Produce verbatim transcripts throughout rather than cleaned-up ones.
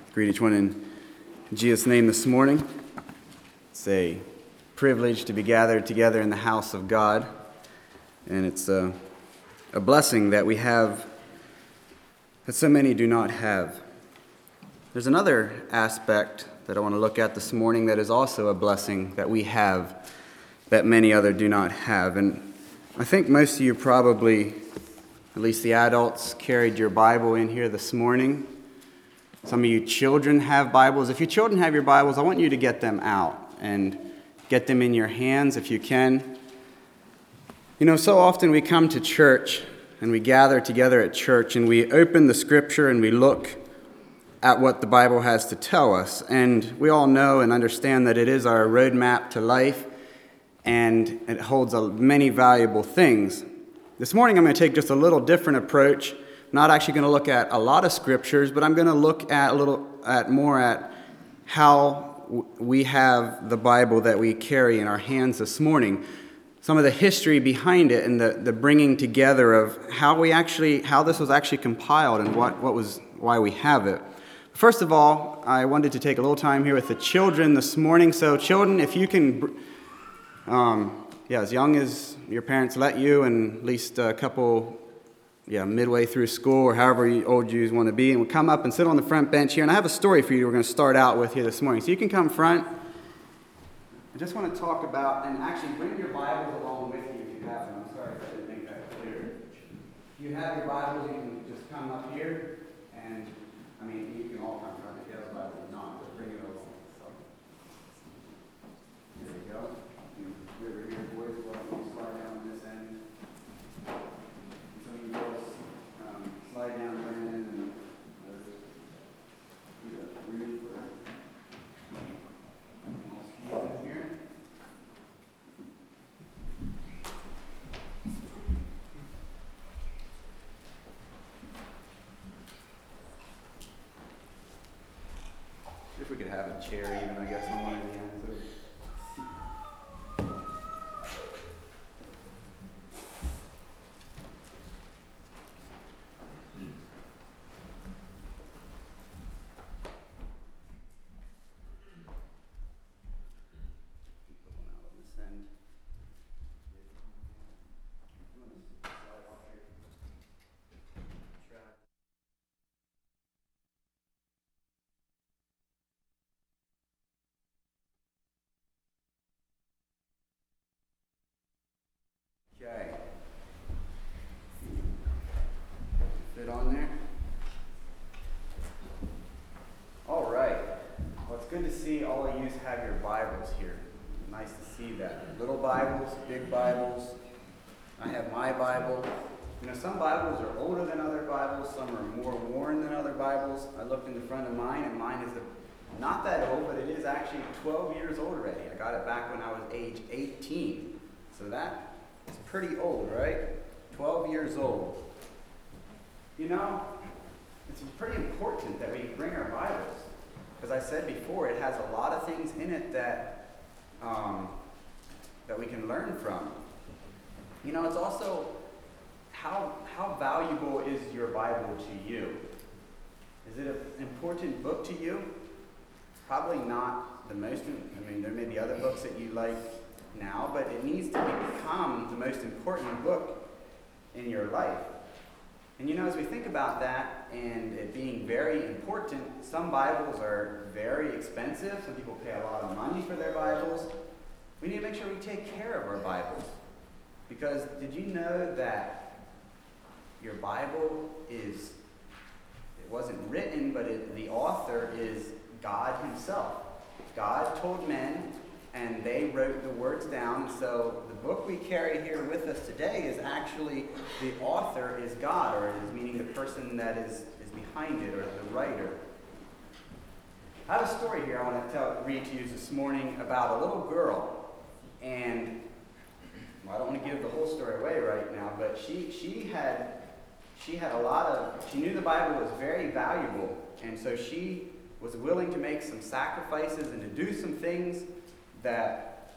Greet each one in Jesus' name this morning. It's a privilege to be gathered together in the house of God, and it's a, a blessing that we have that so many do not have. There's another aspect that I want to look at this morning that is also a blessing that we have that many other do not have. And I think most of you probably, at least the adults, carried your Bible in here this morning. Some of you children have Bibles. If your children have your Bibles, I want you to get them out and get them in your hands if you can. You know, so often we come to church and we gather together at church and we open the scripture and we look at what the Bible has to tell us. And we all know and understand that it is our roadmap to life and it holds many valuable things. This morning I'm going to take just a little different approach. I'm not actually going to look at a lot of scriptures, but I'm going to look at a little at more at how we have the Bible that we carry in our hands this morning. Some of the history behind it and the, the bringing together of how we actually how this was actually compiled and what, what was why we have it. First of all, I wanted to take a little time here with the children this morning. So children, if you can um, yeah, as young as your parents let you, and at least a couple Yeah, midway through school or however old you want to be, and we'll come up and sit on the front bench here. And I have a story for you we're going to start out with here this morning. So you can come front. I just want to talk about, and actually bring your Bibles along with you if you have them. I'm sorry if I didn't make that clear. If you have your Bibles, you can just come up here, and I mean, you can all come front if you have a Bible or not, but bring it along. So, here we go. You over here, boys, we'll slide down on this end. Um, slide down, Brandon, and uh, we got room for all skis in here. See if we could have a chair even, I guess, on one of the ends. Okay. Fit on there? All right. Well, it's good to see all of you have your Bibles here. Nice to see that. Little Bibles, big Bibles. I have my Bible. You know, some Bibles are older than other Bibles. Some are more worn than other Bibles. I looked in the front of mine, and mine is a, not that old, but it is actually twelve years old already. I got it back when I was age eighteen. So that it's pretty old, right? twelve years old. You know, it's pretty important that we bring our Bibles. As I said before, it has a lot of things in it that um, that we can learn from. You know, it's also how how valuable is your Bible to you? Is it an important book to you? Probably not the most. I mean, there may be other books that you like now, but it needs to become the most important book in your life. And you know, as we think about that and it being very important, some Bibles are very expensive. Some people pay a lot of money for their Bibles. We need to make sure we take care of our Bibles. Because did you know that your Bible is, it wasn't written, but it, the author is God himself. God told men, and they wrote the words down. So the book we carry here with us today is actually, the author is God, or it is meaning the person that is, is behind it, or the writer. I have a story here I want to tell, read to you this morning about a little girl. And well, I don't want to give the whole story away right now, but she she had she had a lot of, she knew the Bible was very valuable. And so she was willing to make some sacrifices and to do some things that,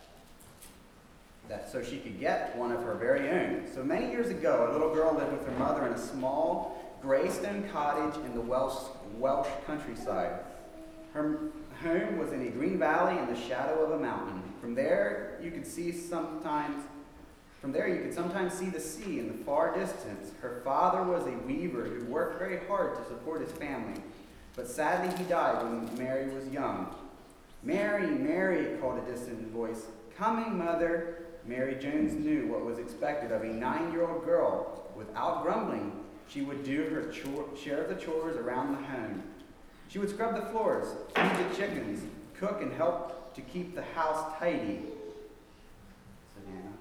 that so she could get one of her very own. So many years ago, a little girl lived with her mother in a small gray stone cottage in the Welsh, Welsh countryside. Her home was in a green valley in the shadow of a mountain. From there, you could see sometimes, from there you could sometimes see the sea in the far distance. Her father was a weaver who worked very hard to support his family, but sadly he died when Mary was young. "Mary, Mary," called a distant voice. "Coming, mother." Mary Jones knew what was expected of a nine-year-old girl. Without grumbling, she would do her chore, share of the chores around the home. She would scrub the floors, feed the chickens, cook, and help to keep the house tidy. Savannah.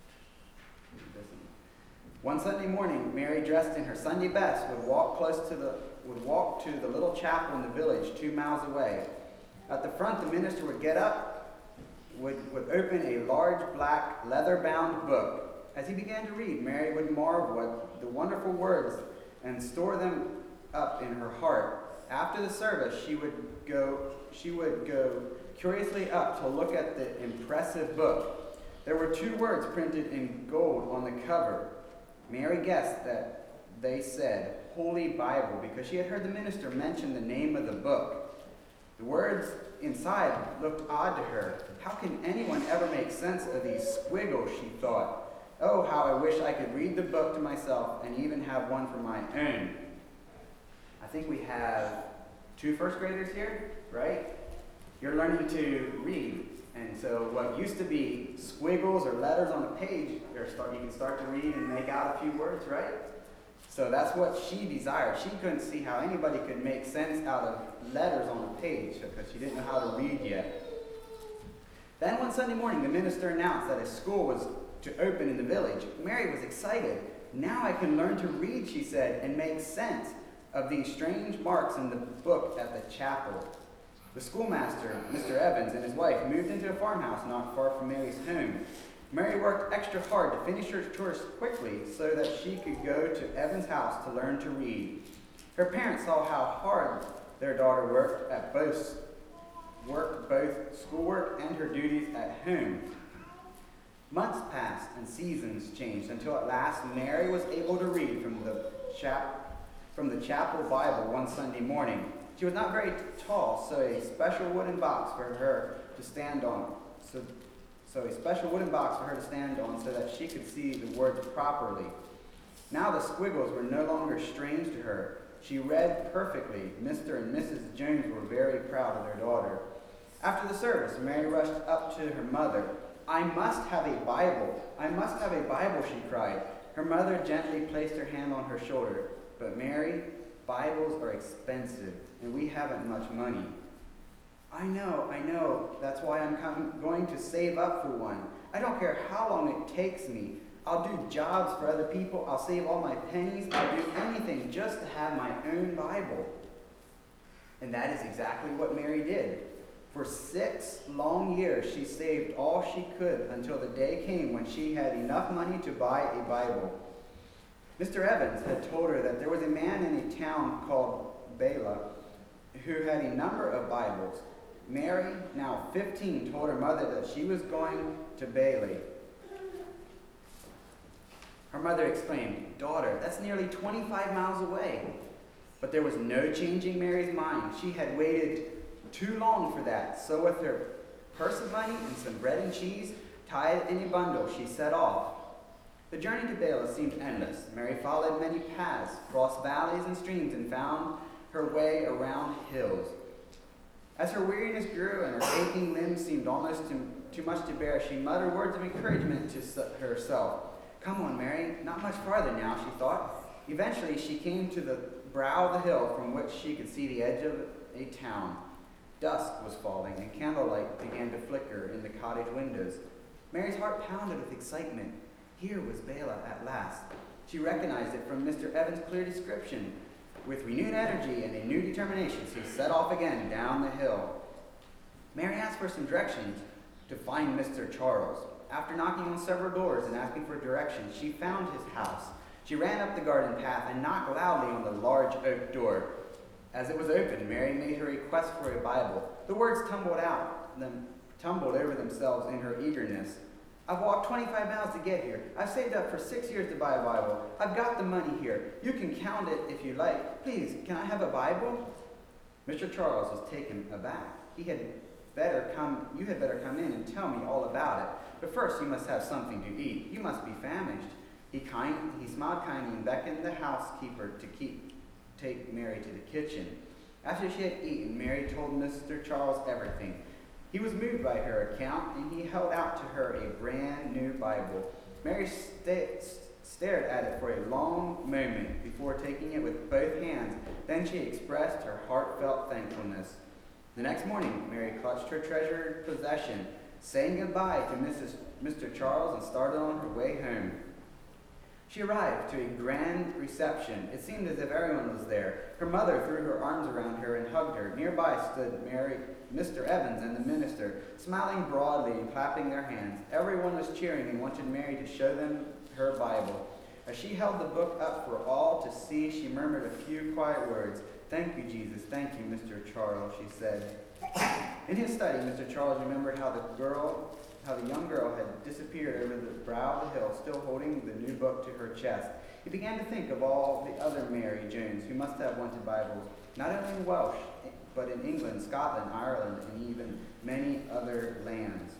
One Sunday morning, Mary, dressed in her Sunday best, would walk close to the would walk to the little chapel in the village two miles away. At the front, the minister would get up, would, would open a large black leather-bound book. As he began to read, Mary would marvel at the wonderful words and store them up in her heart. After the service, she would go she would go curiously up to look at the impressive book. There were two words printed in gold on the cover. Mary guessed that they said Holy Bible because she had heard the minister mention the name of the book. The words inside looked odd to her. How can anyone ever make sense of these squiggles, she thought. Oh, how I wish I could read the book to myself and even have one for my own. I think we have two first graders here, right? You're learning to read. And so what used to be squiggles or letters on a page, start, you can start to read and make out a few words, right? So that's what she desired. She couldn't see how anybody could make sense out of letters on a page because she didn't know how to read yet. Then one Sunday morning, the minister announced that a school was to open in the village. Mary was excited. Now I can learn to read, she said, and make sense of these strange marks in the book at the chapel. The schoolmaster, Mister Evans, and his wife moved into a farmhouse not far from Mary's home. Mary worked extra hard to finish her chores quickly so that she could go to Evans' house to learn to read. Her parents saw how hard their daughter worked at both worked both schoolwork and her duties at home. Months passed and seasons changed until at last Mary was able to read from the chap from the chapel Bible one Sunday morning. She was not very tall, so a special wooden box for her to stand on. So, so a special wooden box for her to stand on so that she could see the words properly. Now the squiggles were no longer strange to her. She read perfectly. Mister and Missus Jones were very proud of their daughter. After the service, Mary rushed up to her mother. "I must have a Bible. I must have a Bible," she cried. Her mother gently placed her hand on her shoulder. "But Mary, Bibles are expensive, and we haven't much money." I know, I know. That's why I'm com- going to save up for one. I don't care how long it takes me. I'll do jobs for other people. I'll save all my pennies. I'll do anything just to have my own Bible." And that is exactly what Mary did. For six long years, she saved all she could until the day came when she had enough money to buy a Bible. Mister Evans had told her that there was a man in a town called Bela who had a number of Bibles. Mary, now fifteen, told her mother that she was going to Bela. Her mother exclaimed, "Daughter, that's nearly twenty-five miles away." But there was no changing Mary's mind. She had waited too long for that. So with her purse of money and some bread and cheese tied in a bundle, she set off. The journey to Bela seemed endless. Mary followed many paths, crossed valleys and streams, and found her way around hills. As her weariness grew and her aching limbs seemed almost too, too much to bear, she muttered words of encouragement to herself. "Come on, Mary, not much farther now," she thought. Eventually, she came to the brow of the hill from which she could see the edge of a town. Dusk was falling, and candlelight began to flicker in the cottage windows. Mary's heart pounded with excitement. Here was Bela at last. She recognized it from Mister Evans' clear description. With renewed energy and a new determination, she set off again down the hill. Mary asked for some directions to find Mister Charles. After knocking on several doors and asking for directions, she found his house. She ran up the garden path and knocked loudly on the large oak door. As it was opened, Mary made her request for a Bible. The words tumbled out, them tumbled over themselves in her eagerness. "I've walked twenty-five miles to get here. I've saved up for six years to buy a Bible. I've got the money here. You can count it if you like. Please, can I have a Bible?" Mister Charles was taken aback. He had better come, you had better come in and tell me all about it. But first you must have something to eat. You must be famished. He kind, he smiled kindly and beckoned the housekeeper to keep take Mary to the kitchen. After she had eaten, Mary told Mister Charles everything. He was moved by her account, and he held out to her a brand new Bible. Mary st- stared at it for a long moment before taking it with both hands. Then she expressed her heartfelt thankfulness. The next morning, Mary clutched her treasured possession, saying goodbye to Missus Mister Charles, and started on her way home. She arrived to a grand reception. It seemed as if everyone was there. Her mother threw her arms around her and hugged her. Nearby stood Mary, Mister Evans, and the minister, smiling broadly and clapping their hands. Everyone was cheering and wanted Mary to show them her Bible. As she held the book up for all to see, she murmured a few quiet words. "Thank you, Jesus. Thank you, Mister Charles," she said. In his study, Mister Charles remembered how the girl how the young girl had disappeared over the brow of the hill, still holding the new book to her chest. He began to think of all the other Mary Jones who must have wanted Bibles, not only in Welsh, but in England, Scotland, Ireland, and even many other lands.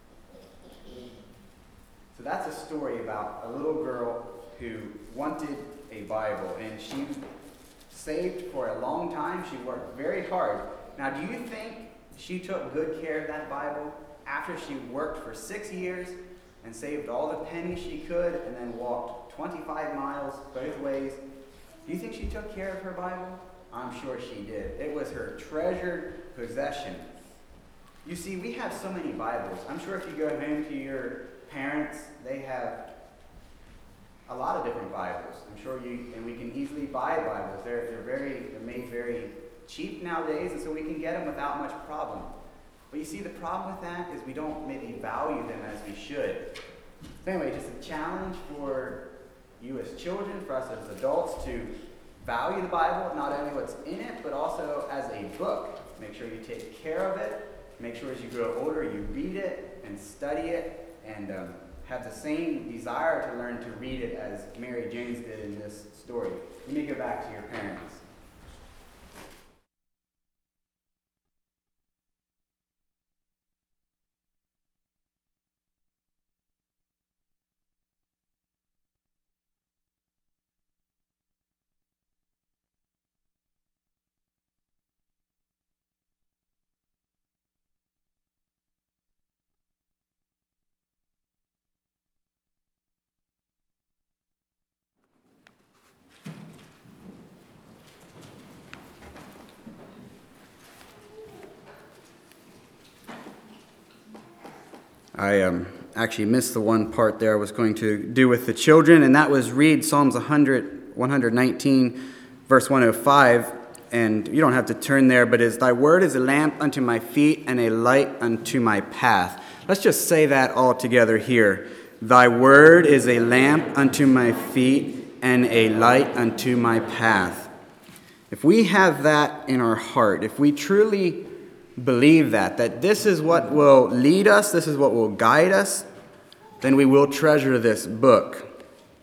So that's a story about a little girl who wanted a Bible, and she saved for a long time. She worked very hard. Now, do you think she took good care of that Bible? After she worked for six years and saved all the pennies she could and then walked twenty-five miles both ways, do you think she took care of her Bible? I'm sure she did. It was her treasured possession. You see, we have so many Bibles. I'm sure if you go home to your parents, they have a lot of different Bibles. I'm sure you, and we can easily buy Bibles. They're, they're very, they're made very cheap nowadays, and so we can get them without much problem. But you see, the problem with that is we don't maybe value them as we should. So anyway, just a challenge for you as children, for us as adults, to value the Bible, not only what's in it, but also as a book. Make sure you take care of it. Make sure as you grow older, you read it and study it, and um, have the same desire to learn to read it as Mary Jones did in this story. You may go back to your parents. I um, actually missed the one part there I was going to do with the children, and that was read Psalms one hundred, one nineteen, verse one oh five. And you don't have to turn there, but it's, "Thy word is a lamp unto my feet and a light unto my path." Let's just say that all together here. "Thy word is a lamp unto my feet and a light unto my path." If we have that in our heart, if we truly believe that, that this is what will lead us, this is what will guide us, then we will treasure this book.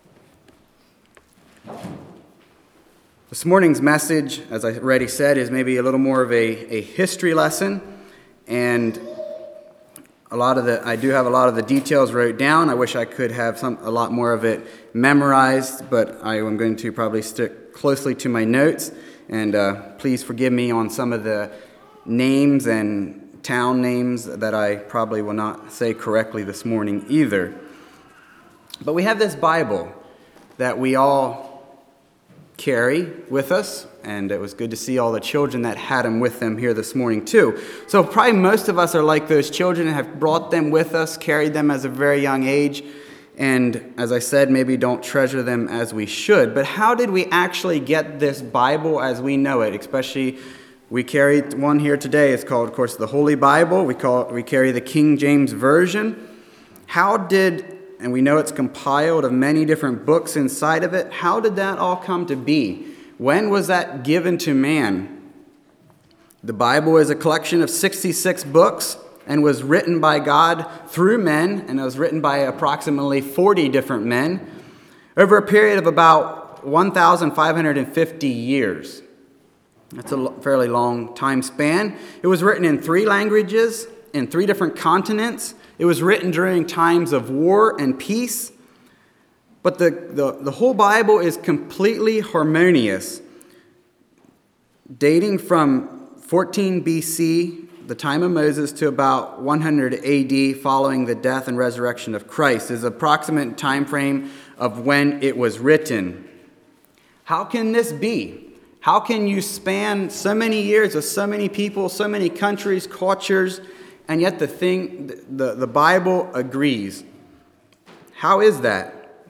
This morning's message, as I already said, is maybe a little more of a, a history lesson, and a lot of the I do have a lot of the details wrote down. I wish I could have some a lot more of it memorized, but I am going to probably stick closely to my notes, and uh, please forgive me on some of the names and town names that I probably will not say correctly this morning either. But we have this Bible that we all carry with us, and it was good to see all the children that had them with them here this morning too. So probably most of us are like those children and have brought them with us, carried them as a very young age, and as I said, maybe don't treasure them as we should. But how did we actually get this Bible as we know it? Especially, we carry one here today. It's called, of course, the Holy Bible. We call it, we carry the King James Version. How did, and we know it's compiled of many different books inside of it, how did that all come to be? When was that given to man? The Bible is a collection of sixty-six books and was written by God through men, and it was written by approximately forty different men over a period of about one thousand five hundred fifty years. That's a fairly long time span. It was written in three languages, in three different continents. It was written during times of war and peace. But the, the, the whole Bible is completely harmonious, dating from fourteen B C, the time of Moses, to about one hundred A D, following the death and resurrection of Christ, is the approximate time frame of when it was written. How can this be? How can you span so many years with so many people, so many countries, cultures, and yet the thing, the, the Bible agrees? How is that?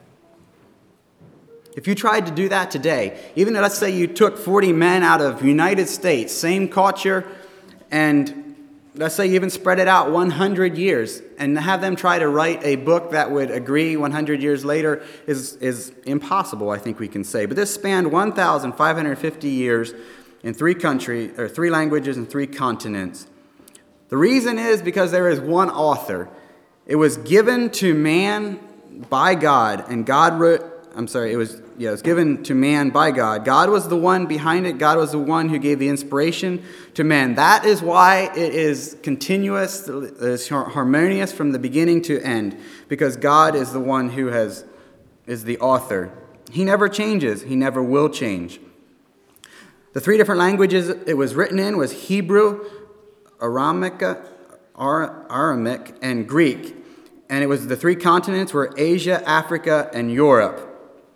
If you tried to do that today, even let's say you took forty men out of United States, same culture, and let's say you even spread it out one hundred years, and have them try to write a book that would agree one hundred years later is, is impossible, I think we can say. But this spanned one thousand five hundred fifty years in three countries, or three languages and three continents. The reason is because there is one author. It was given to man by God, and God wrote, I'm sorry, it was, yeah, it was given to man by God. God was the one behind it. God was the one who gave the inspiration to man. That is why it is continuous, it is harmonious from the beginning to end, because God is the one who has, is the author. He never changes. He never will change. The three different languages it was written in was Hebrew, Aramaic, Aramaic, and Greek. And it was the three continents were Asia, Africa, and Europe.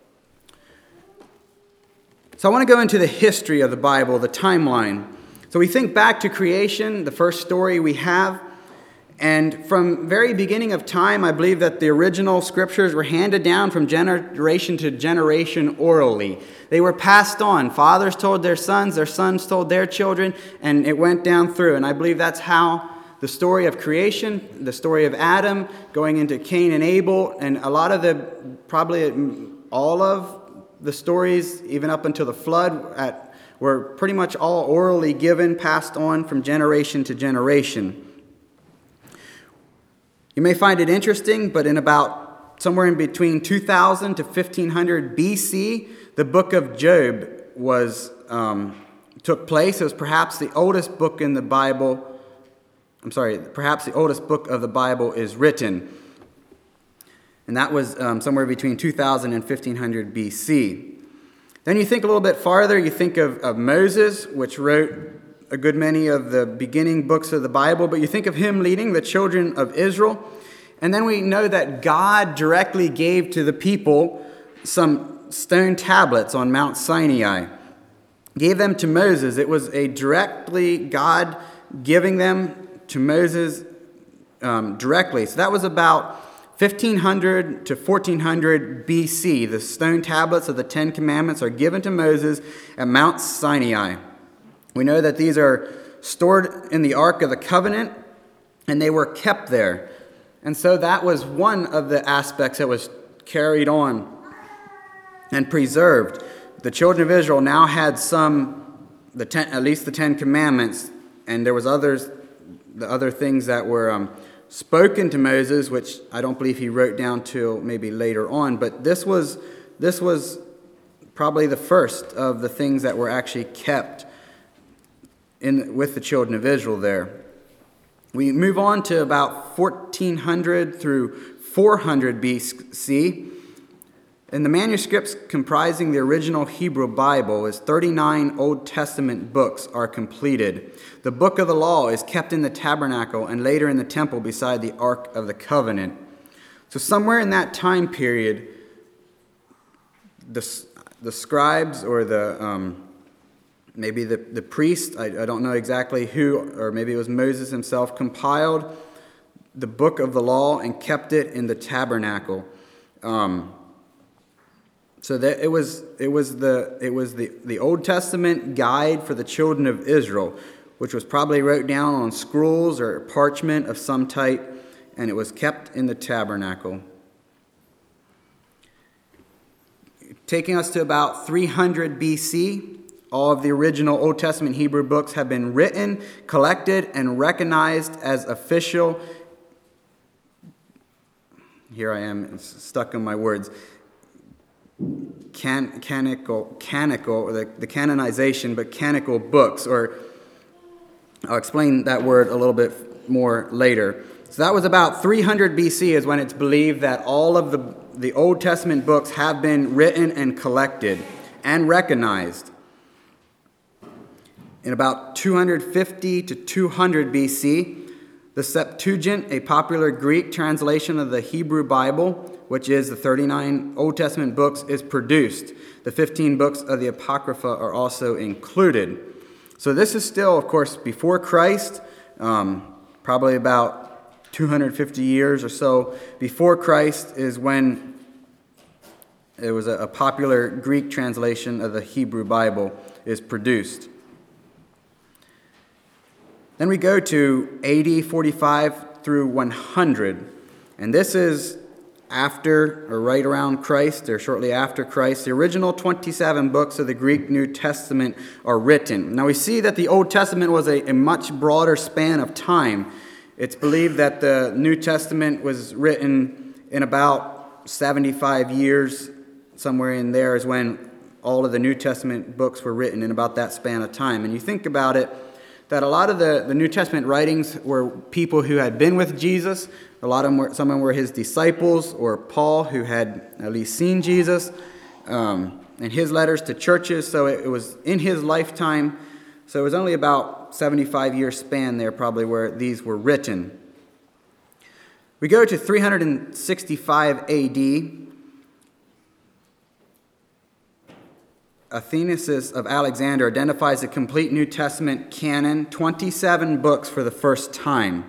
So I want to go into the history of the Bible, the timeline. So we think back to creation, the first story we have. And from very beginning of time, I believe that the original scriptures were handed down from generation to generation orally. They were passed on. Fathers told their sons, their sons told their children, and it went down through. And I believe that's how the story of creation, the story of Adam, going into Cain and Abel, and a lot of the, probably all of the stories, even up until the flood, at, were pretty much all orally given, passed on from generation to generation. You may find it interesting, but in about somewhere in between two thousand to fifteen hundred B C, the book of Job was um, took place. It was perhaps the oldest book in the Bible. I'm sorry, perhaps the oldest book of the Bible is written. And that was um, somewhere between two thousand and fifteen hundred B C. Then you think a little bit farther, you think of, of Moses, which wrote a good many of the beginning books of the Bible, but you think of him leading the children of Israel. And then we know that God directly gave to the people some stone tablets on Mount Sinai. Gave them to Moses. It was a directly God giving them to Moses um, directly. So that was about fifteen hundred to fourteen hundred B C. The stone tablets of the Ten Commandments are given to Moses at Mount Sinai. We know that these are stored in the Ark of the Covenant, and they were kept there. And so that was one of the aspects that was carried on and preserved. The children of Israel now had some, the ten, at least the Ten Commandments, and there was others, the other things that were um, spoken to Moses, which I don't believe he wrote down till maybe later on. But this was this was probably the first of the things that were actually kept in with the children of Israel there. We move on to about fourteen hundred through four hundred B C. In the manuscripts comprising the original Hebrew Bible, is thirty-nine Old Testament books are completed. The book of the law is kept in the tabernacle and later in the temple beside the Ark of the Covenant. So somewhere in that time period, the, the scribes or the um, maybe the, the priest, I, I don't know exactly who, or maybe it was Moses himself, compiled the book of the law and kept it in the tabernacle. Um, So that it was it was the it was the, the Old Testament guide for the children of Israel, which was probably wrote down on scrolls or parchment of some type, and it was kept in the tabernacle. Taking us to about three hundred B C, all of the original Old Testament Hebrew books have been written, collected, and recognized as official. Here I am, stuck in my words. can, canonical, canonical, or the, the canonization, but canonical books, or I'll explain that word a little bit more later. So that was about three hundred B C is when it's believed that all of the, the Old Testament books have been written and collected and recognized. In about two hundred fifty to two hundred B C, the Septuagint, a popular Greek translation of the Hebrew Bible, which is the thirty-nine Old Testament books, is produced. The fifteen books of the Apocrypha are also included. So this is still, of course, before Christ, um, probably about two hundred fifty years or so before Christ is when it was a, a popular Greek translation of the Hebrew Bible is produced. Then we go to A D forty-five through one hundred, and this is after or right around Christ or shortly after Christ. The original twenty-seven books of the Greek New Testament are written. Now we see that the Old Testament was a, a much broader span of time. It's believed that the New Testament was written in about seventy-five years, somewhere in there is when all of the New Testament books were written, in about that span of time. And you think about it, that a lot of the, the New Testament writings were people who had been with Jesus. A lot of them were, some of them were his disciples, or Paul, who had at least seen Jesus, um, and his letters to churches. So it, it was in his lifetime. So it was only about seventy-five year span there probably where these were written. We go to three hundred sixty-five A D. Athanasius of Alexandria identifies the complete New Testament canon, twenty-seven books for the first time.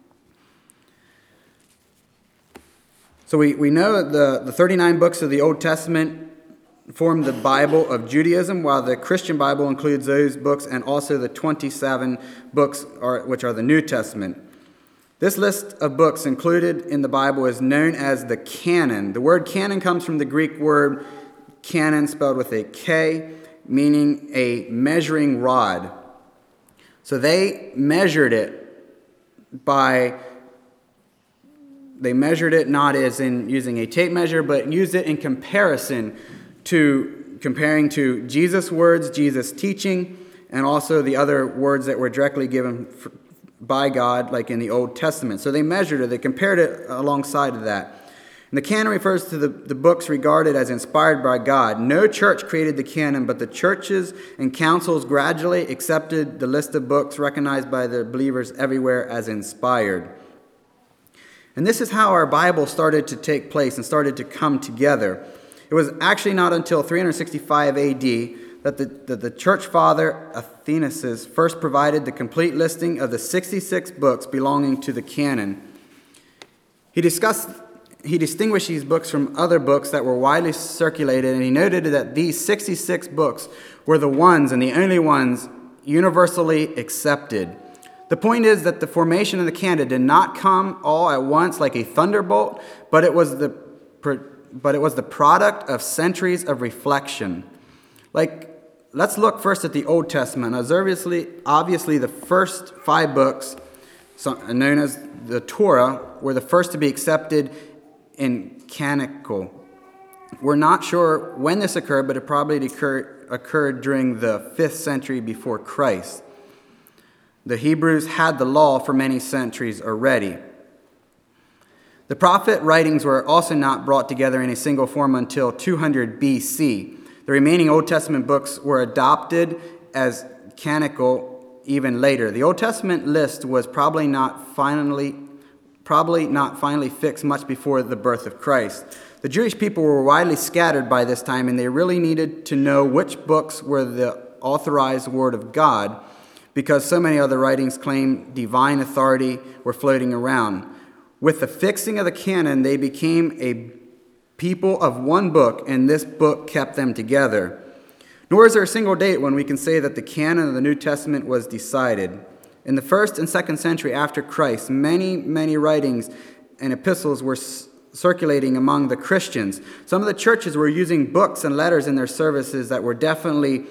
So we, we know that the, the thirty-nine books of the Old Testament form the Bible of Judaism, while the Christian Bible includes those books and also the twenty-seven books are, which are the New Testament. This list of books included in the Bible is known as the canon. The word canon comes from the Greek word canon, spelled with a K, meaning a measuring rod. So they measured it by, they measured it not as in using a tape measure, but used it in comparison to, comparing to Jesus' words, Jesus' teaching, and also the other words that were directly given by God, like in the Old Testament. So they measured it, they compared it alongside of that. And the canon refers to the, the books regarded as inspired by God. No church created the canon, but the churches and councils gradually accepted the list of books recognized by the believers everywhere as inspired. And this is how our Bible started to take place and started to come together. It was actually not until three hundred sixty-five A D that the, that the church father Athanasius first provided the complete listing of the sixty-six books belonging to the canon. He discussed He distinguished these books from other books that were widely circulated, and he noted that these sixty-six books were the ones and the only ones universally accepted. The point is that the formation of the canon did not come all at once like a thunderbolt, but it was the but it was the product of centuries of reflection. Like, let's look first at the Old Testament. As obviously, obviously the first five books, known as the Torah, were the first to be accepted in canonical. We're not sure when this occurred, but it probably occurred, occurred during the fifth century before Christ. The Hebrews had the law for many centuries already. The prophet writings were also not brought together in a single form until two hundred B C. The remaining Old Testament books were adopted as canonical even later. The Old Testament list was probably not finally probably not finally fixed much before the birth of Christ. The Jewish people were widely scattered by this time, and they really needed to know which books were the authorized word of God, because so many other writings claimed divine authority were floating around. With the fixing of the canon, they became a people of one book, and this book kept them together. Nor is there a single date when we can say that the canon of the New Testament was decided. In the first and second century after Christ, many, many writings and epistles were c- circulating among the Christians. Some of the churches were using books and letters in their services that were definitely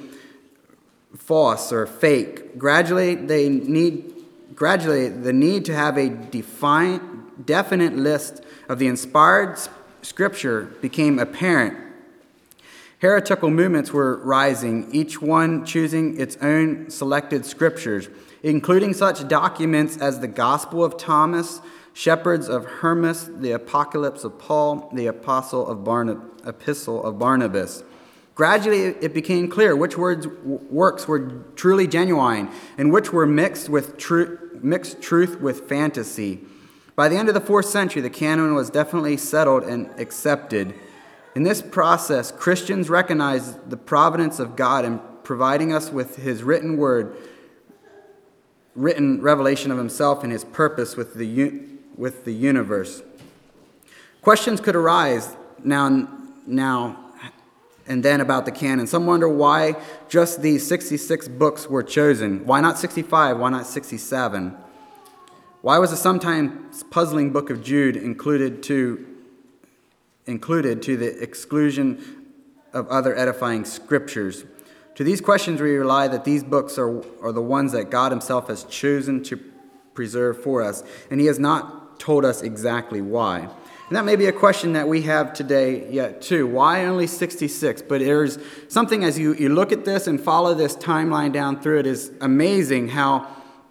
false or fake. Gradually, they need, gradually, the need to have a defined, definite list of the inspired Scripture became apparent. Heretical movements were rising, each one choosing its own selected scriptures, including such documents as the Gospel of Thomas, Shepherds of Hermas, the Apocalypse of Paul, the Apostle of Barna- Epistle of Barnabas. Gradually, it became clear which words, works were truly genuine and which were mixed with tru- mixed truth with fantasy. By the end of the fourth century, the canon was definitely settled and accepted. In this process, Christians recognized the providence of God in providing us with his written word, written revelation of himself and his purpose with the, with the universe. Questions could arise now, now and then about the canon. Some wonder why just these sixty-six books were chosen. Why not sixty-five? Why not sixty-seven? Why was the sometimes puzzling book of Jude included to included to the exclusion of other edifying scriptures? To these questions we rely that these books are, are the ones that God himself has chosen to preserve for us, and he has not told us exactly why. And that may be a question that we have today yet too. Why only sixty-six? But there's something as you, you look at this and follow this timeline down through it is amazing how,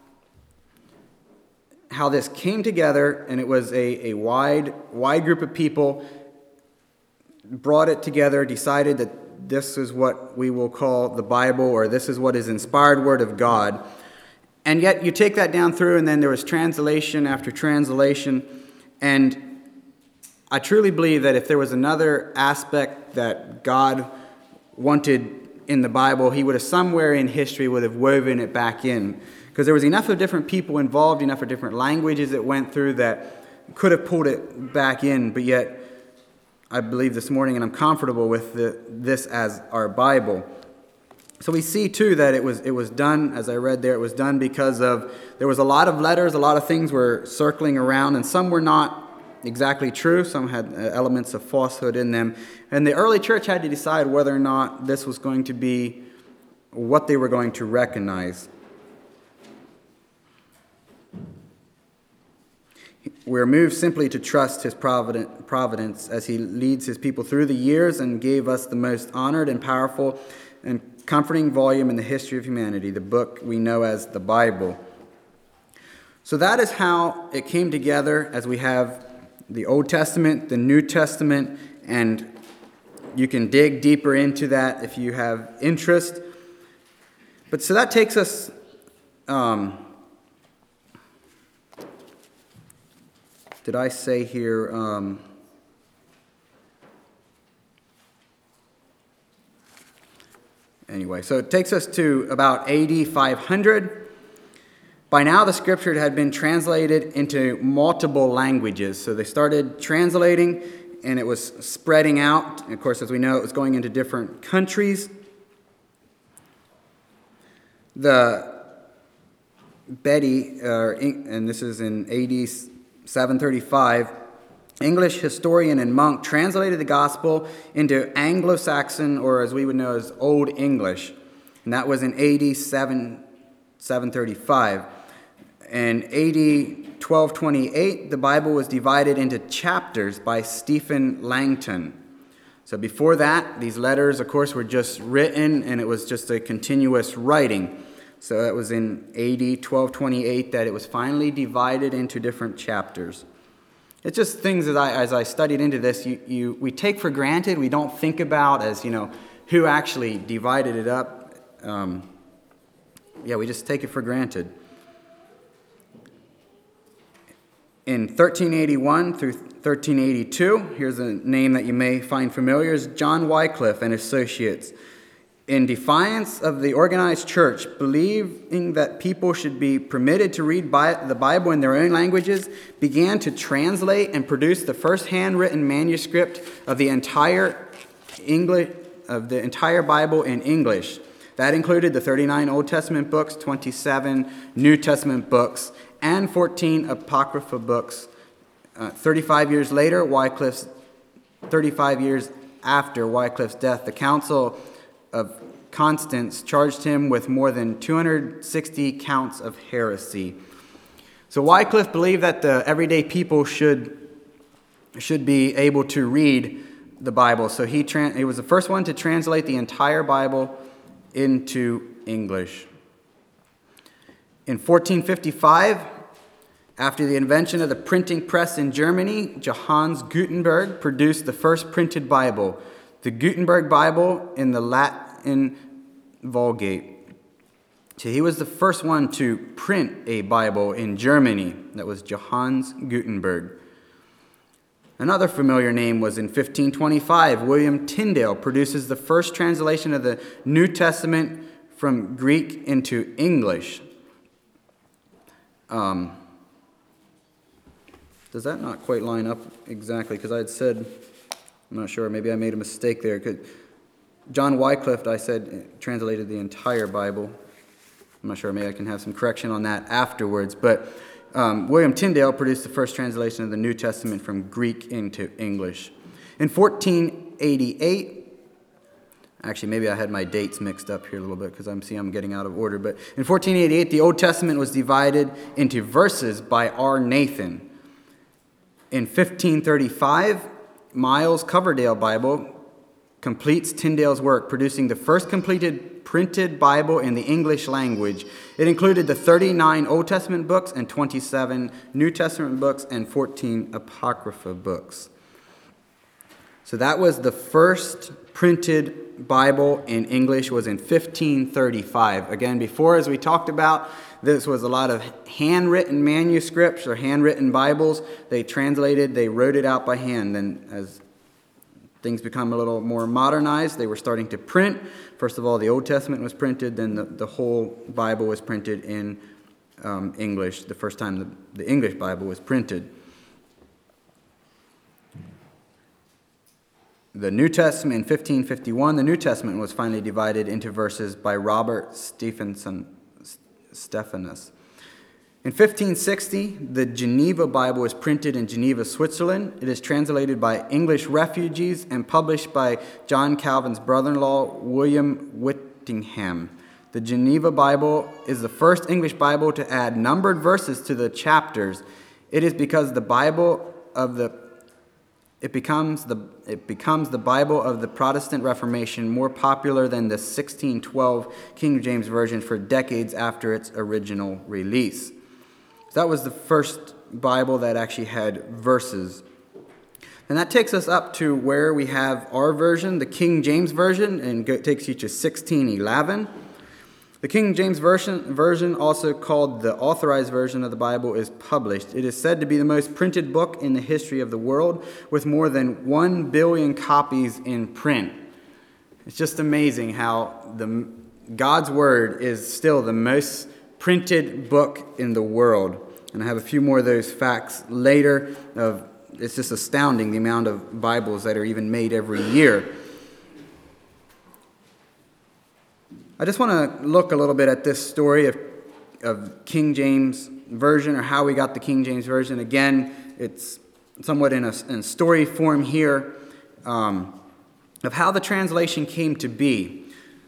how this came together, and it was a, a wide, wide group of people brought it together, decided that this is what we will call the Bible, or this is what is inspired word of God. And yet you take that down through, and then there was translation after translation, and I truly believe that if there was another aspect that God wanted in the Bible, he would have somewhere in history would have woven it back in. Because there was enough of different people involved, enough of different languages it went through that could have pulled it back in. But yet, I believe this morning, and I'm comfortable with the, this as our Bible. So we see too that it was it was done, as I read there, it was done because of, there was a lot of letters, a lot of things were circling around, and some were not exactly true. Some had elements of falsehood in them. And the early church had to decide whether or not this was going to be what they were going to recognize. We're moved simply to trust his providence as he leads his people through the years and gave us the most honored and powerful and comforting volume in the history of humanity, the book we know as the Bible. So that is how it came together, as we have the Old Testament, the New Testament, and you can dig deeper into that if you have interest. But so that takes us, um, did I say here, um, anyway, so it takes us to about A D five hundred. By now, the scripture had been translated into multiple languages. So they started translating, and it was spreading out. And of course, as we know, it was going into different countries. The Betty, uh, and this is in A D seven thirty-five, English historian and monk translated the gospel into Anglo-Saxon, or as we would know as Old English. And that was in A D seven thirty-five. In A D twelve twenty-eight, the Bible was divided into chapters by Stephen Langton. So before that, these letters, of course, were just written, and it was just a continuous writing. So it was in A D twelve twenty-eight that it was finally divided into different chapters. It's just things that I, as I studied into this, you, you we take for granted. We don't think about as, you know, who actually divided it up. Um, yeah, we just take it for granted. In thirteen eighty-one through thirteen eighty-two, here's a name that you may find familiar, is John Wycliffe and Associates. In defiance of the organized church, believing that people should be permitted to read the Bible in their own languages, began to translate and produce the first handwritten manuscript of the entire English of the entire Bible in English. That included the thirty-nine Old Testament books, twenty-seven New Testament books, and fourteen Apocrypha books. Uh, thirty-five years later, Wycliffe's, thirty-five years after Wycliffe's death, the Council of Constance charged him with more than two hundred sixty counts of heresy. So Wycliffe believed that the everyday people should, should be able to read the Bible. So he, tra- he was the first one to translate the entire Bible into English. In fourteen fifty-five, after the invention of the printing press in Germany, Johannes Gutenberg produced the first printed Bible, the Gutenberg Bible in the Latin Vulgate. So he was the first one to print a Bible in Germany. That was Johannes Gutenberg. Another familiar name was in fifteen twenty-five, William Tyndale produces the first translation of the New Testament from Greek into English. Um, does that not quite line up exactly? Because I had said, I'm not sure, maybe I made a mistake there. John Wycliffe, I said, translated the entire Bible. I'm not sure, maybe I can have some correction on that afterwards. But um, William Tyndale produced the first translation of the New Testament from Greek into English. In fourteen eighty-eight, actually, maybe I had my dates mixed up here a little bit because I'm seeing I'm getting out of order. But in fourteen eighty-eight, the Old Testament was divided into verses by R. Nathan. In fifteen thirty-five, Miles Coverdale Bible completes Tyndale's work, producing the first completed printed Bible in the English language. It included the thirty-nine Old Testament books and twenty-seven New Testament books and fourteen Apocrypha books. So that was the first printed Bible in English, was in fifteen thirty-five. Again, before, as we talked about, this was a lot of handwritten manuscripts or handwritten Bibles. They translated, they wrote it out by hand. Then as things become a little more modernized, they were starting to print. First of all, the Old Testament was printed, then the, the whole Bible was printed in um, English, the first time the, the English Bible was printed. The New Testament, in fifteen fifty-one, the New Testament was finally divided into verses by Robert Stephenson, Stephanus. In fifteen sixty, the Geneva Bible was printed in Geneva, Switzerland. It is translated by English refugees and published by John Calvin's brother-in-law, William Whittingham. The Geneva Bible is the first English Bible to add numbered verses to the chapters. It is because the Bible of the it becomes the it becomes the Bible of the Protestant Reformation, more popular than the sixteen twelve King James Version for decades after its original release. So that was the first Bible that actually had verses. And that takes us up to where we have our version, the King James Version, and it takes you to sixteen eleven. The King James Version, version, also called the Authorized Version of the Bible, is published. It is said to be the most printed book in the history of the world, with more than one billion copies in print. It's just amazing how the God's Word is still the most printed book in the world. And I have a few more of those facts later. Of It's just astounding the amount of Bibles that are even made every year. I just want to look a little bit at this story of, of King James Version, or how we got the King James Version. Again, it's somewhat in a, in story form here, um, of how the translation came to be.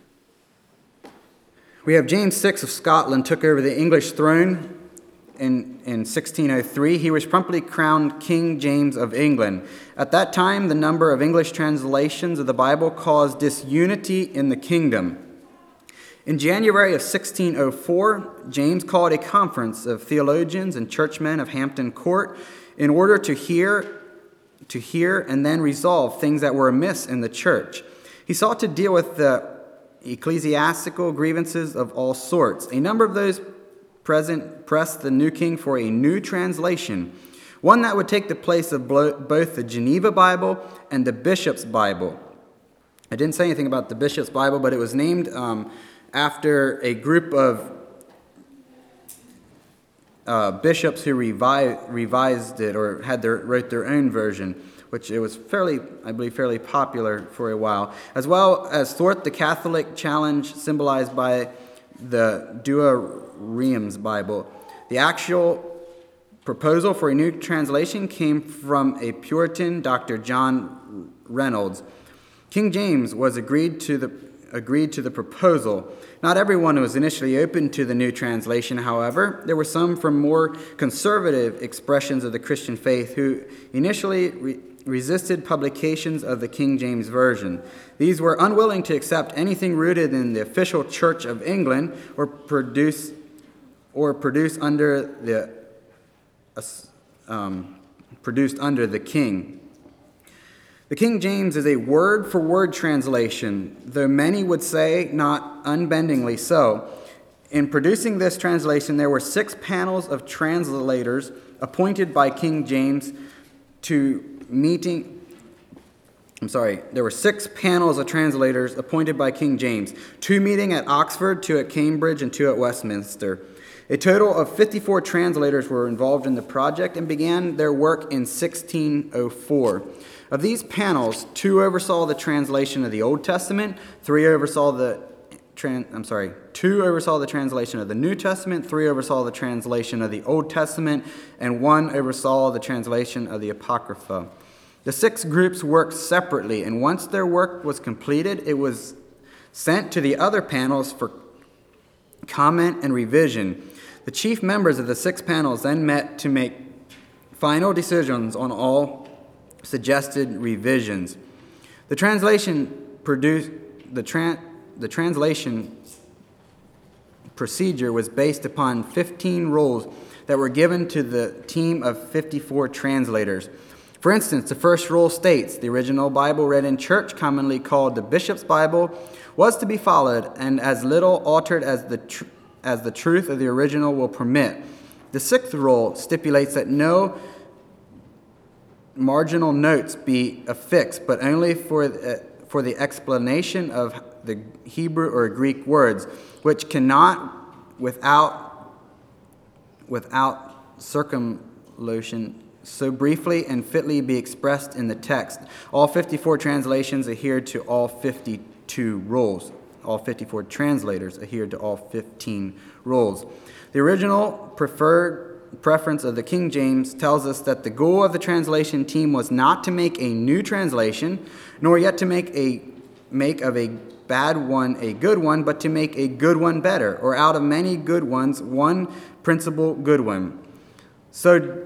We have James the sixth of Scotland took over the English throne in, in sixteen oh three. He was promptly crowned King James of England. At that time, the number of English translations of the Bible caused disunity in the kingdom. In January of sixteen oh four, James called a conference of theologians and churchmen of Hampton Court in order to hear, to hear and then resolve things that were amiss in the church. He sought to deal with the ecclesiastical grievances of all sorts. A number of those present pressed the new king for a new translation, one that would take the place of both the Geneva Bible and the Bishop's Bible. I didn't say anything about the Bishop's Bible, but it was named um, after a group of uh, bishops who revi- revised it, or had their wrote their own version, which it was fairly, I believe, fairly popular for a while, as well as thwart the Catholic challenge symbolized by the Douay-Rheims Bible. The actual proposal for a new translation came from a Puritan, Doctor John Reynolds. King James was agreed to the agreed to the proposal. Not everyone was initially open to the new translation, however. There were some from more conservative expressions of the Christian faith who initially re- resisted publications of the King James Version. These were unwilling to accept anything rooted in the official Church of England or produce or produced under the um, produced under the King. The King James is a word-for-word translation, though many would say not unbendingly so. In producing this translation, there were six panels of translators appointed by King James to meeting. I'm sorry, there were six panels of translators appointed by King James, two meeting at Oxford, two at Cambridge, and two at Westminster. A total of fifty-four translators were involved in the project and began their work in sixteen oh four. Of these panels, two oversaw the translation of the Old Testament, three oversaw the tran- I'm sorry, two oversaw the translation of the New Testament, three oversaw the translation of the Old Testament, and one oversaw the translation of the Apocrypha. The six groups worked separately, and once their work was completed, it was sent to the other panels for comment and revision. The chief members of the six panels then met to make final decisions on all suggested revisions. The translation produced the tran, the translation procedure was based upon fifteen rules that were given to the team of fifty-four translators. For instance, the first rule states the original Bible read in church, commonly called the Bishop's Bible, was to be followed and as little altered as the tr- as the truth of the original will permit. The sixth rule stipulates that no marginal notes be affixed, but only for the, for the explanation of the Hebrew or Greek words, which cannot, without without circumlocution, so briefly and fitly be expressed in the text. All fifty-four translations adhered to all fifty-two rules. All fifty-four translators adhered to all fifteen rules. The original preferred preference of the King James tells us that the goal of the translation team was not to make a new translation, nor yet to make a make of a bad one a good one, but to make a good one better, or out of many good ones, one principal good one. So,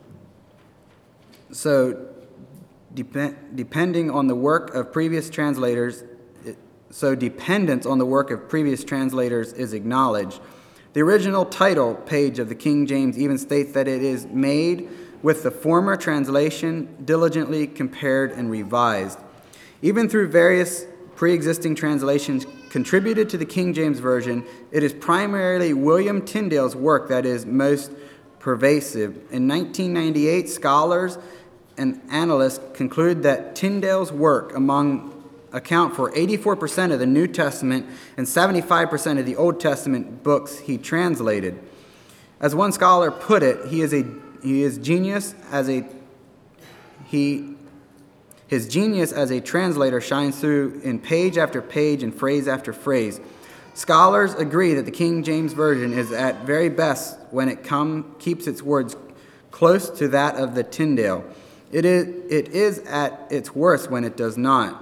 so dep- depending on the work of previous translators, so dependence on the work of previous translators is acknowledged. The original title page of the King James even states that it is made with the former translation diligently compared and revised. Even through various pre-existing translations contributed to the King James Version, it is primarily William Tyndale's work that is most pervasive. In nineteen ninety-eight, scholars and analysts conclude that Tyndale's work among account for eighty-four percent of the New Testament and seventy-five percent of the Old Testament books he translated. As one scholar put it, he is a he is genius as a he his genius as a translator shines through in page after page and phrase after phrase. Scholars agree that the King James Version is at very best when it come keeps its words close to that of the Tyndale. It is it is at its worst when it does not.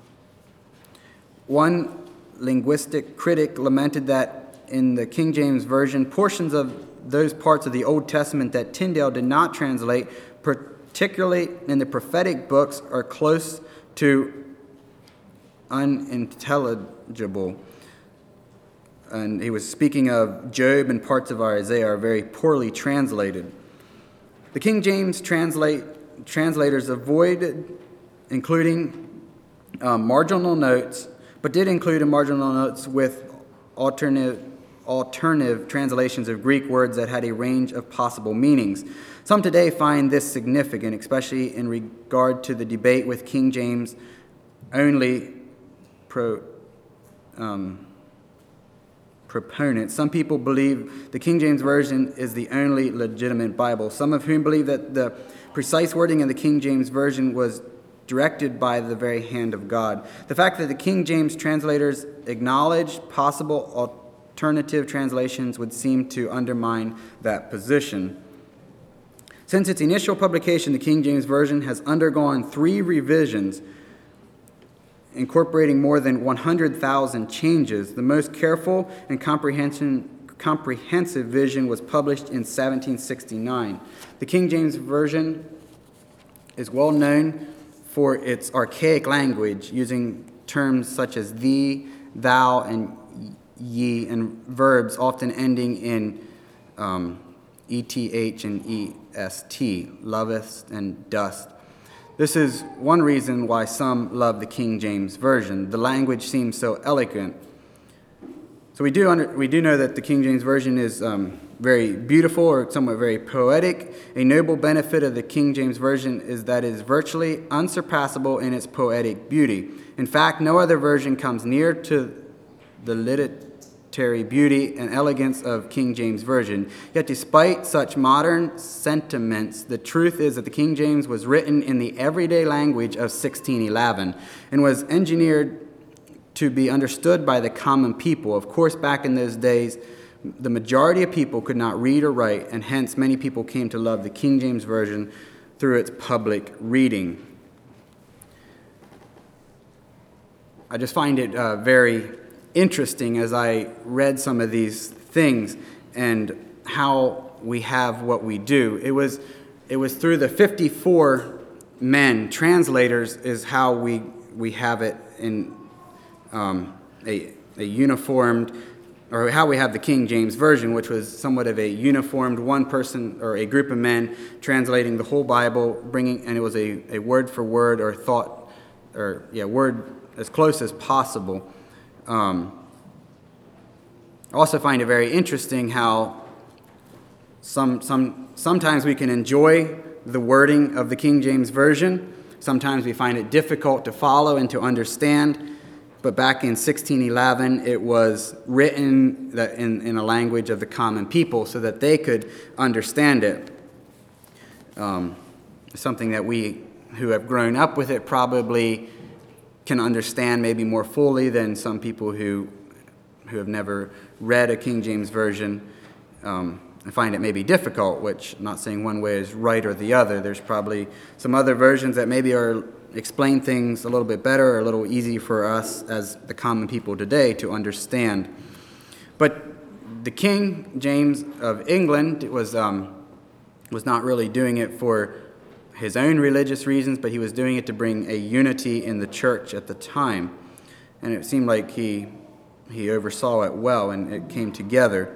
One linguistic critic lamented that in the King James Version, portions of those parts of the Old Testament that Tyndale did not translate, particularly in the prophetic books, are close to unintelligible. And he was speaking of Job and parts of Isaiah are very poorly translated. The King James translate, translators avoided including um, marginal notes, but did include in marginal notes with alternative, alternative translations of Greek words that had a range of possible meanings. Some today find this significant, especially in regard to the debate with King James only pro, um, proponents. Some people believe the King James Version is the only legitimate Bible, some of whom believe that the precise wording in the King James Version was directed by the very hand of God. The fact that the King James translators acknowledged possible alternative translations would seem to undermine that position. Since its initial publication, the King James Version has undergone three revisions, incorporating more than one hundred thousand changes. The most careful and comprehensive vision was published in seventeen sixty-nine. The King James Version is well known for its archaic language, using terms such as thee, thou, and ye, and verbs often ending in um, eth and est, lovest and dost. This is one reason why some love the King James Version. The language seems so eloquent. So we do under, we do know that the King James Version is um, very beautiful, or somewhat very poetic. A noble benefit of the King James Version is that it is virtually unsurpassable in its poetic beauty. In fact, no other version comes near to the literary beauty and elegance of King James Version. Yet despite such modern sentiments, the truth is that the King James was written in the everyday language of sixteen eleven and was engineered to be understood by the common people. Of course, back in those days, the majority of people could not read or write, and hence many people came to love the King James Version through its public reading. I just find it uh, very interesting as I read some of these things and how we have what we do. It was, it was through the fifty-four men, translators, is how we, we have it in Um, a, a uniformed, or how we have the King James Version, which was somewhat of a uniformed one person or a group of men translating the whole Bible, bringing, and it was a, a word for word or thought, or yeah, word as close as possible. Um, I also find it very interesting how some some sometimes we can enjoy the wording of the King James Version. Sometimes we find it difficult to follow and to understand. But back in sixteen eleven, it was written in, in a language of the common people so that they could understand it. Um, something that we who have grown up with it probably can understand maybe more fully than some people who who have never read a King James Version um, and find it maybe difficult, which I'm not saying one way is right or the other. There's probably some other versions that maybe are explain things a little bit better, or a little easy for us as the common people today to understand. But the King James of England was um, was not really doing it for his own religious reasons, but he was doing it to bring a unity in the church at the time. And it seemed like he he oversaw it well, and it came together.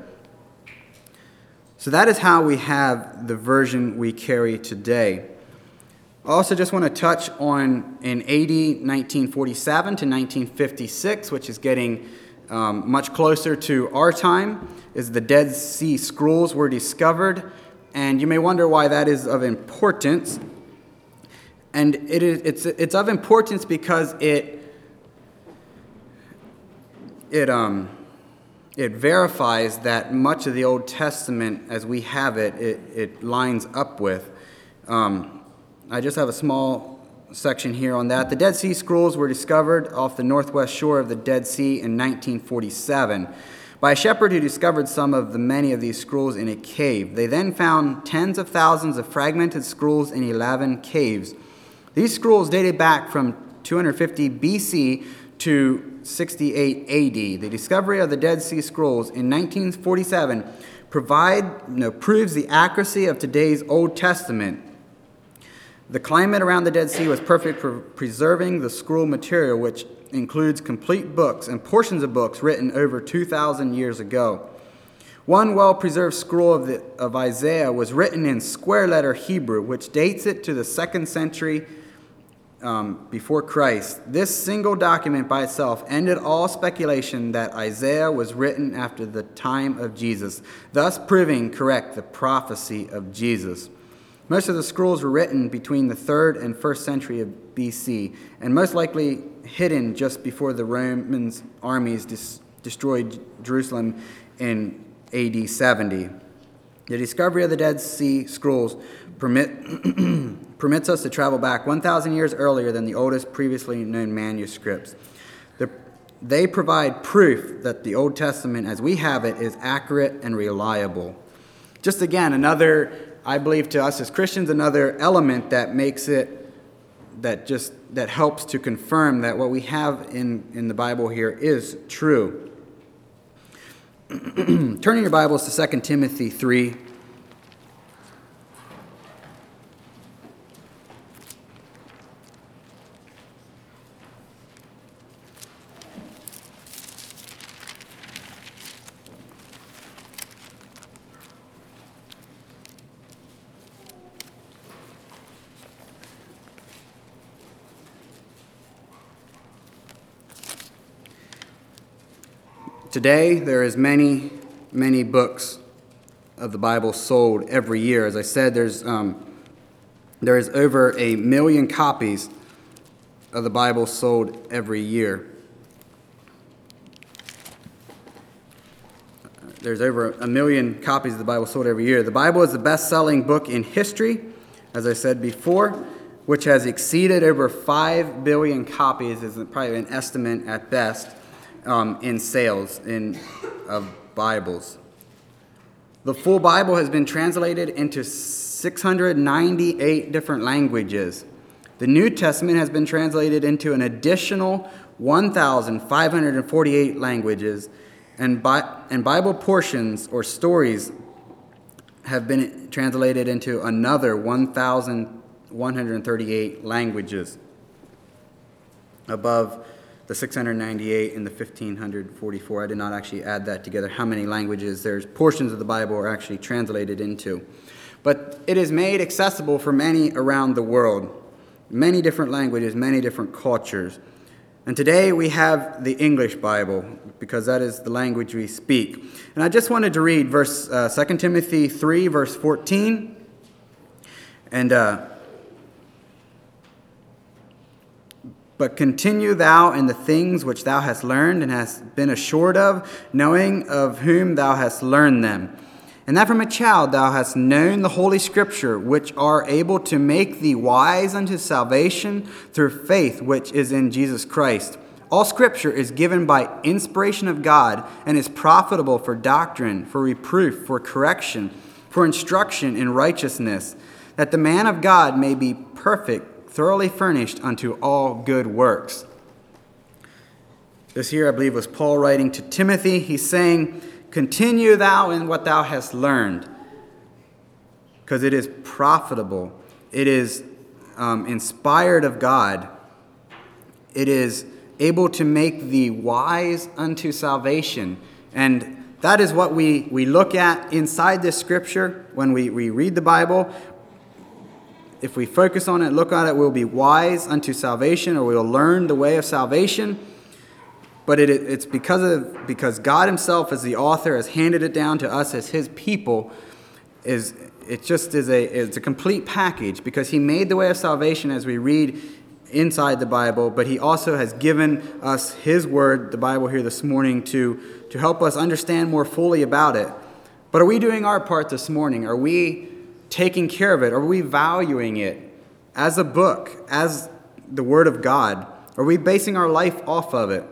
So that is how we have the version we carry today. I also just want to touch on in A D nineteen forty-seven to nineteen fifty-six, which is getting um, much closer to our time, is the Dead Sea Scrolls were discovered. And you may wonder why that is of importance. And it is it's it's of importance because it it um it verifies that much of the Old Testament as we have it, it, it lines up with. Um, I just have a small section here on that. The Dead Sea Scrolls were discovered off the northwest shore of the Dead Sea in nineteen forty-seven by a shepherd who discovered some of the many of these scrolls in a cave. They then found tens of thousands of fragmented scrolls in eleven caves. These scrolls dated back from two hundred fifty B C to sixty-eight A D. The discovery of the Dead Sea Scrolls in nineteen forty-seven provide, you know, proves the accuracy of today's Old Testament. The climate around the Dead Sea was perfect for preserving the scroll material, which includes complete books and portions of books written over two thousand years ago. One well-preserved scroll of, the, of Isaiah was written in square-letter Hebrew, which dates it to the second century um, before Christ. This single document by itself ended all speculation that Isaiah was written after the time of Jesus, thus proving correct the prophecy of Jesus. Most of the scrolls were written between the third and first century of B C, and most likely hidden just before the Roman armies dis- destroyed Jerusalem in A D seventy. The discovery of the Dead Sea Scrolls permit, permits us to travel back one thousand years earlier than the oldest previously known manuscripts. The, they provide proof that the Old Testament, as we have it, is accurate and reliable. Just again, another, I believe to us as Christians, another element that makes it, that just, that helps to confirm that what we have in, in the Bible here is true. Turning your Bibles to Second Timothy three. Today, there is many, many books of the Bible sold every year. As I said, there's um, there is over a million copies of the Bible sold every year. There's over a million copies of the Bible sold every year. The Bible is the best-selling book in history, as I said before, which has exceeded over five billion copies, is probably an estimate at best, um, in sales in of Bibles. The full Bible has been translated into six hundred ninety-eight different languages. The New Testament has been translated into an additional one thousand five hundred forty-eight languages, and, Bi- and Bible portions or stories have been translated into another one thousand one hundred thirty-eight languages, above the six hundred ninety-eight and the one thousand five hundred forty-four. I did not actually add that together, how many languages there's portions of the Bible are actually translated into. But it is made accessible for many around the world, many different languages, many different cultures. And today we have the English Bible, because that is the language we speak. And I just wanted to read verse uh, Second Timothy three, verse fourteen. And uh, but continue thou in the things which thou hast learned and hast been assured of, knowing of whom thou hast learned them. And that from a child thou hast known the Holy Scripture, which are able to make thee wise unto salvation through faith which is in Jesus Christ. All Scripture is given by inspiration of God and is profitable for doctrine, for reproof, for correction, for instruction in righteousness, that the man of God may be perfect, thoroughly furnished unto all good works. This here, I believe, was Paul writing to Timothy. He's saying, continue thou in what thou hast learned, because it is profitable. It is um, inspired of God. It is able to make thee wise unto salvation. And that is what we, we look at inside this scripture when we, we read the Bible. If we focus on it, look at it, we'll be wise unto salvation, or we'll learn the way of salvation. But it, it's because of because God himself, as the author, has handed it down to us as his people. Is it just is a it's a complete package, because he made the way of salvation as we read inside the Bible, but he also has given us his word, the Bible here this morning, to, to help us understand more fully about it. But are we doing our part this morning? Are we taking care of it? Are we valuing it as a book, as the word of God? Are we basing our life off of it?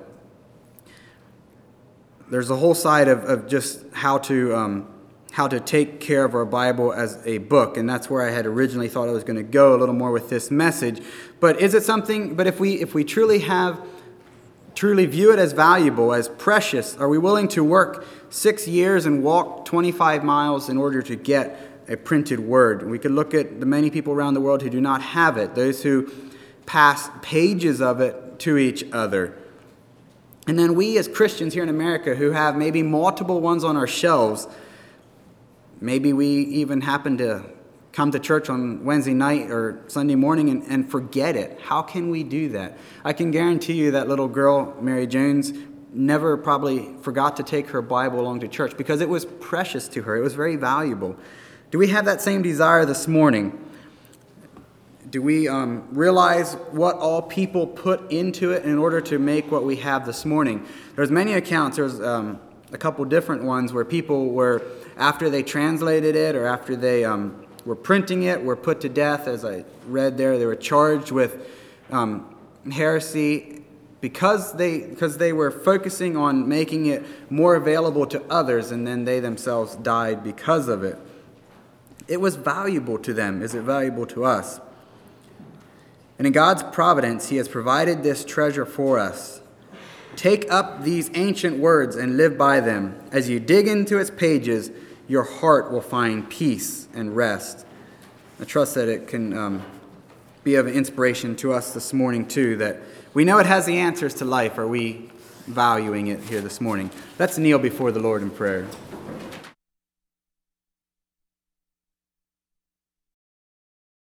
There's a whole side of, of just how to um, how to take care of our Bible as a book, and that's where I had originally thought I was going to go a little more with this message. But is it something? But if we if we truly have truly view it as valuable, as precious, are we willing to work six years and walk twenty-five miles in order to get a printed word? We could look at the many people around the world who do not have it, those who pass pages of it to each other. And then we as Christians here in America who have maybe multiple ones on our shelves, maybe we even happen to come to church on Wednesday night or Sunday morning and, and forget it. How can we do that? I can guarantee you that little girl, Mary Jones, never probably forgot to take her Bible along to church because it was precious to her. It was very valuable. Do we have that same desire this morning? Do we um, realize what all people put into it in order to make what we have this morning? There's many accounts. There's um, a couple different ones where people were, after they translated it or after they um, were printing it, were put to death. As I read there, they were charged with um, heresy because they because they were focusing on making it more available to others, and then they themselves died because of it. It was valuable to them. Is it valuable to us? And in God's providence, he has provided this treasure for us. Take up these ancient words and live by them. As you dig into its pages, your heart will find peace and rest. I trust that it can um, be of inspiration to us this morning, too, that we know it has the answers to life. Are we valuing it here this morning? Let's kneel before the Lord in prayer.